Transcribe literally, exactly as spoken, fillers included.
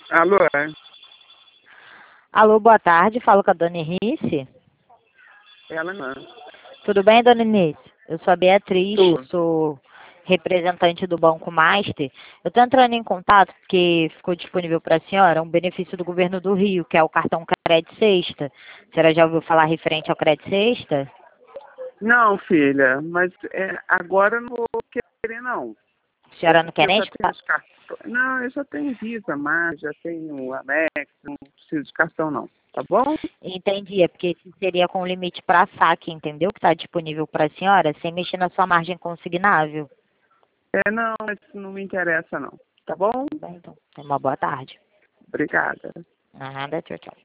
Alô? é? Alô, boa tarde. Falo com a dona Inice. Ela não. Tudo bem, dona Inice? Eu sou a Beatriz, Tô. sou representante do Banco Master. Eu estou entrando em contato porque ficou disponível para a senhora um benefício do governo do Rio, que é o cartão Crédito Sexta. A senhora já ouviu falar referente ao Crédito Sexta? Não, filha, mas é, agora eu não vou querer, não. A É senhora não porque quer eu nem já tenho escutar? os cartões. Não, eu já tenho Visa, mas já tenho Amex, não preciso de cartão, não. Tá bom? Entendi, é porque esse seria com limite para saque, entendeu? Que está disponível para a senhora, sem mexer na sua margem consignável. É, não, mas não me interessa, não. Tá bom? Tudo bem, então. Tenha uma boa tarde. Obrigada. Nada, tchau, tchau.